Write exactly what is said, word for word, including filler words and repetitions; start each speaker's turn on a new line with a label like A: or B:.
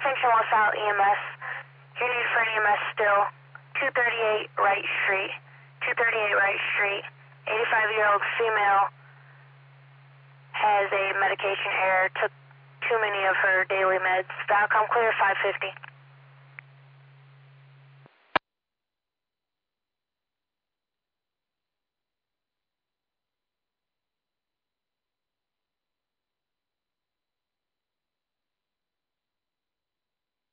A: Extension one South E M S. You need for an E M S still. two thirty-eight Wright Street. two thirty-eight Wright Street. eighty-five-year-old female has a medication error. Took too many of her daily meds. The outcome clear, five fifty.